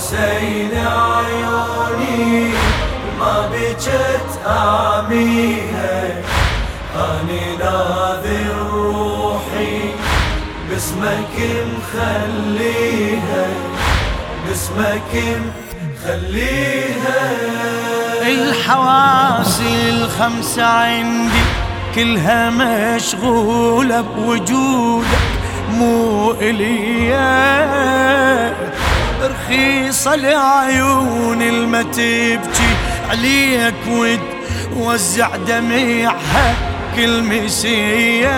حسين عيوني ما بجت آميها، أني ناذر روحي باسمك مخليها، باسمك مخليها. الحواس الخمسة عندي كلها مشغولة بوجودك، مو إليا رخيصة لعيون الما تبكي عليك وتوزع دميعها كل مسية.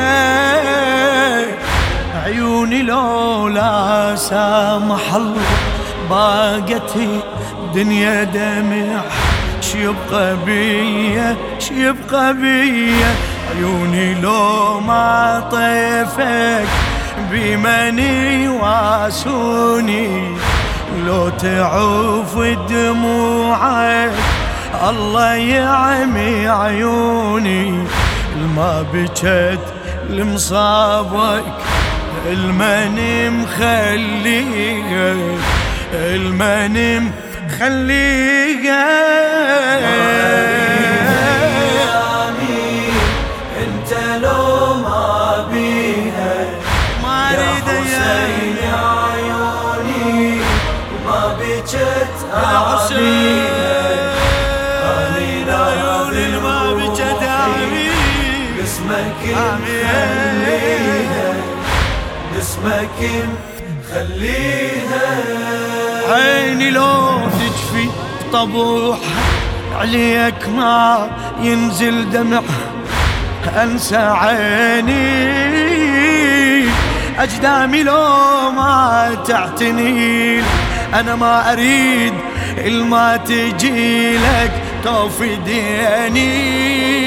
عيوني لولا سامح الله باقت دنيا دمع، شيبقى بيا شيبقى بيا. عيوني لو ما طيفك بمن يواسوني، لو تعوف دموعك الله يعمي عيوني. الما بجت لمصابك المن مخليها، المن مخليها. انت لو ما بيها ما اريد حسين عيوني ما بجت آميها، أني عيوني ما بجت آميها، باسمك مخليها، باسمك مخليها. عيني لو تجفي بطبوحها عليك ما ينزل دمع، أنسى عيني أجدامي لو ما تعتني، أنا ما أريد الما تجي لك توفي ديني.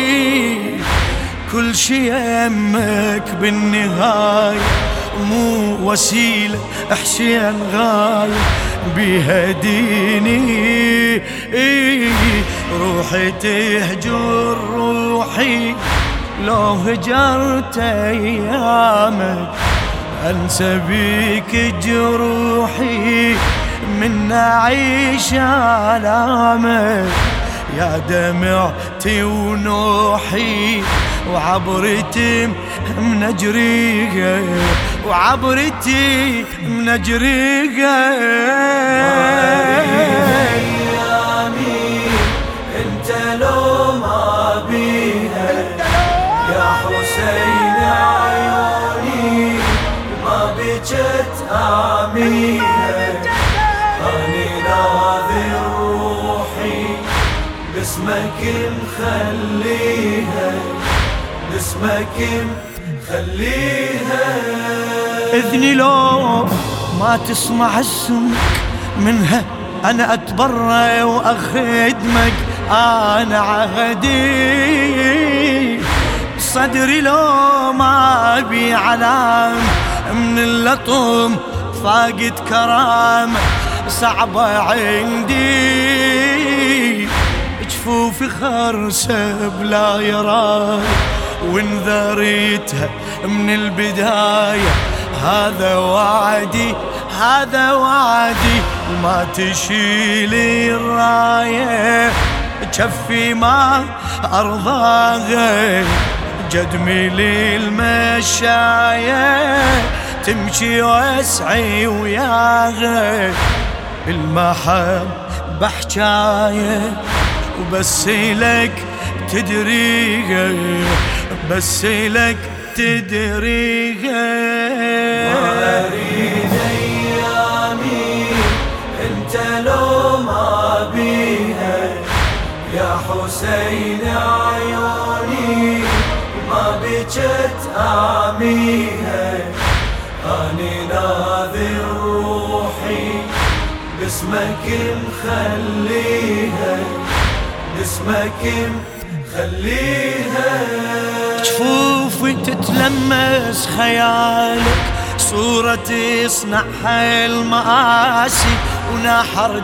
كل شي يمك بالنهاية مو وسيلة حسين غاية بيها ديني. روحي تهجر روحي لو هجرت أيامك، أنسى بيك جروحي من أعيش آلامك. يا دمعتي ونوحي وعبرتي من أجريها، وعبرتي من أجريها. انت لو ما بيها يا حسين عيوني ما بجت آميها، أني ناذر روحي باسمك مخليها، باسمك مخليها. إذني لو ما تسمع اسمك منها أنا أتبرى وأخدمك، أنا عهدي صدري لو ما بي علام من اللطم فاقد كرامة صعبة عندي. جفوفي خرسة بلا يراي وانذريتها من البداية، هذا وعدي هذا وعدي. ما تشيلي الراية جفي ما أرضاها، جدمي للمشاية تمشي واسعي وياها. المحبة حجاية وبس لك تدريها، بس لك تدريها. ما أريد أيامي انت لو ما بيها يا حسين عيوني ما بجت آميها، أني ناذر روحي باسمك مخليها، باسمك مخليها. جفوفي تتلمس خيالك صورة تصنعها المآسي ونحر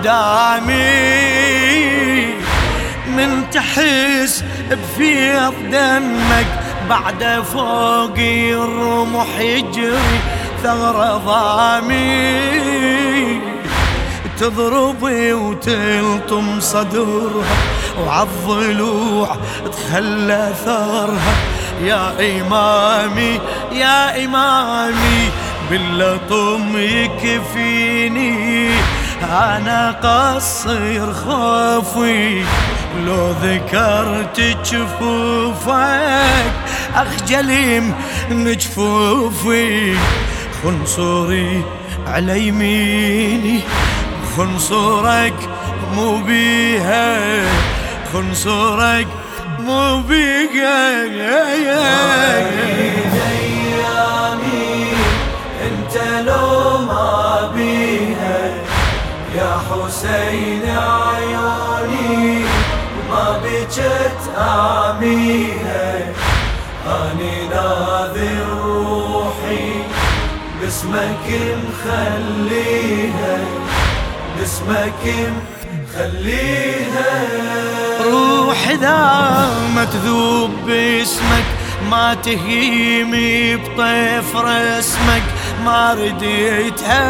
دامي، من تحس بفيض دمك بعد فوقي الرمح يجري ثغر ضامي. تضربي وتلطم صدرها، وعالضلوع تخلى ثارها. يا إمامي يا إمامي باللطم يكفيني، أنا قصير خوفي لو ذكرت جفوفك أخجل من جفوفي. خنصري على يميني خنصرك مو بيها، خنصرك مو بيها. أيامي انت لو ما بيها يا حسين عيوني ما بجت آميها. أني ناذر روحي باسمك مخليها، باسمك مخليها. روح إذا ما تذوب باسمك ما تهيمي بطيف رسمك ما رديتها.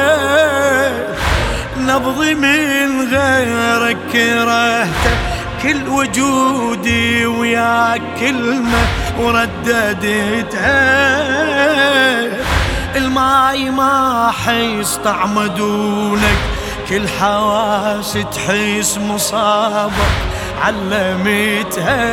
نبضي من غيرك كرهته كل وجودي وياك كلمة ورددتها. الماي ما حيس طعم دونك كل حواس تحس مصابك علمتها.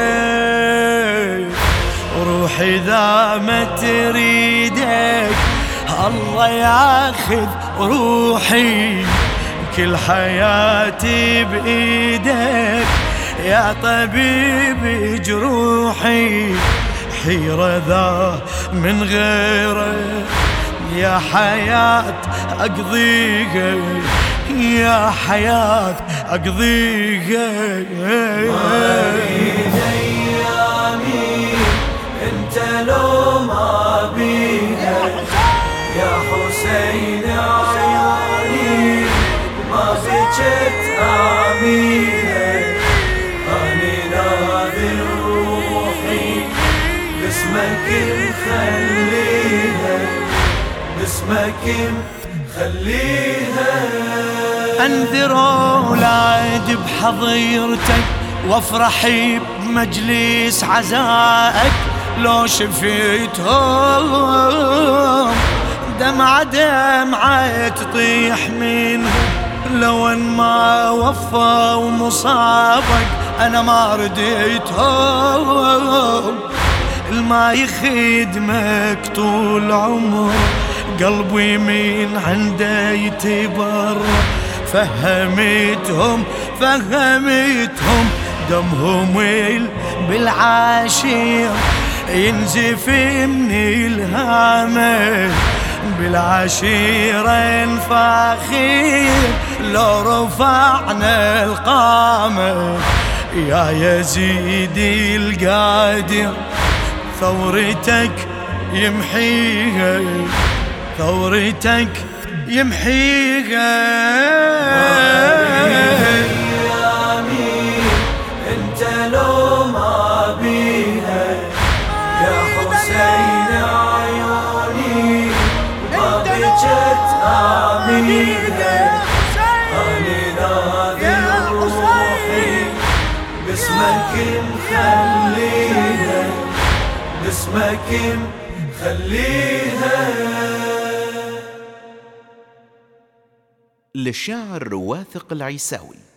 روحي إذا ما تريدك الله ياخذ روحي، كل حياتي بإيدك يا طبيب جروحي. حيرة ذا من غيرك يا حياة أقضيها، يا حياة أقضيها. أيامي انت لو ما بيها يا حسين عيوني ما بجت آميها. أني ناذر روحي باسمك مخليها، باسمك مخليها. أنذر أولاد بحضيرتك وافرح بمجلس عزائك. لو شفيتهم دمعة دمعة تطيح منهم، لو ان ما وفوا مصابك انا ما رديتهم. الما يخدمك طول عمر قلبي من عنده يتبرر. فهمتهم دمهم بالعاشير ينزف من الهامة. بالعشيرة نفاخير لو رفعنا القامة. يا يزيدي القادر ثورتك يمحيها، ثورتك يمحيها. أيامي انت لو ما بيها يا حسين عيوني ما بجت آميها. أني ناذر روحي باسمك مخليها، باسمك مخليها. للشاعر واثق العيساوي.